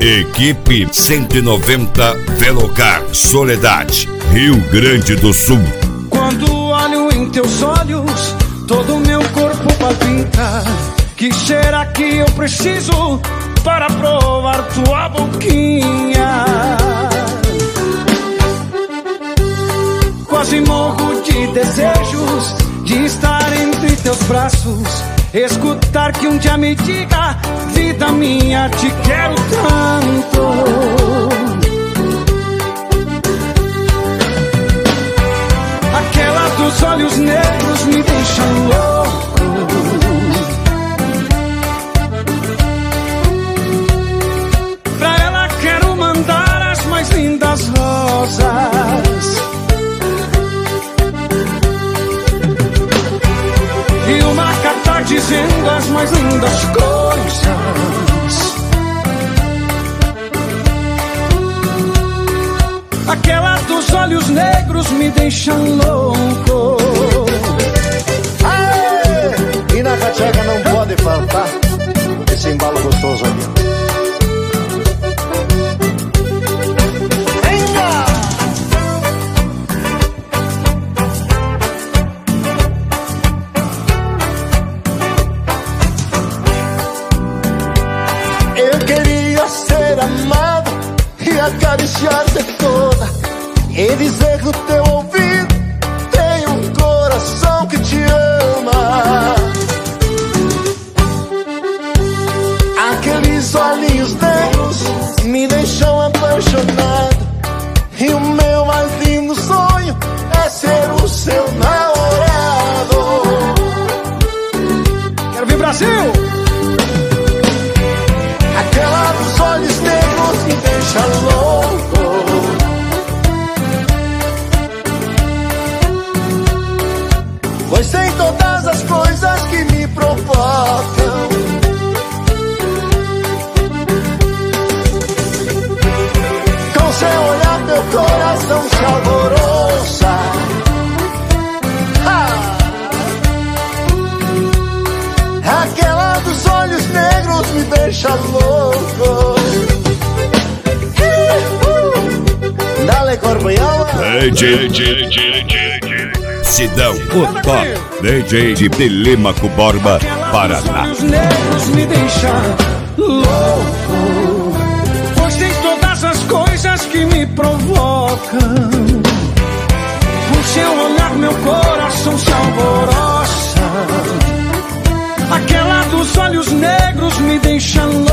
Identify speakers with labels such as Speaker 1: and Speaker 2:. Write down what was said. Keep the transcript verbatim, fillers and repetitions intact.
Speaker 1: Equipe cento e noventa Velocar, Soledade, Rio Grande do Sul.
Speaker 2: Quando olho em teus olhos, todo meu corpo palpita. Que será que eu preciso para provar tua boquinha? Quase morro de desejos de estar entre teus braços, escutar que um dia me diga: vida minha, te quero tanto. Aquela dos olhos negros me deixa louco. Pra ela quero mandar as mais lindas rosas e uma carta dizendo as mais lindas coisas. Aquela dos olhos negros me deixa louco.
Speaker 3: Aê! E na cachaca não pode faltar esse embalo gostoso aqui.
Speaker 4: Amado e acariciar-te toda e dizer que o teu ouvido tem um coração que te ama. Aqueles olhinhos negros me deixam apaixonado e o meu mais lindo sonho é ser o seu namorado.
Speaker 2: Quero vir, Brasil!
Speaker 4: Aquela dos olhos negros me deixa louco. Pois tem todas as coisas que me provocam. Com seu olhar meu coração se alvoroça. Ah! Aquela dos olhos negros me deixa louco. Dale, corpo e alma.
Speaker 1: D J, D J, D J Sidão, o top D J de Telêmaco Borba, Paraná.
Speaker 2: Os negros me deixam louco, pois tem todas as coisas que me provocam. Com seu olhar meu coração se alvoroça. Aquela dos olhos negros me deixa louco.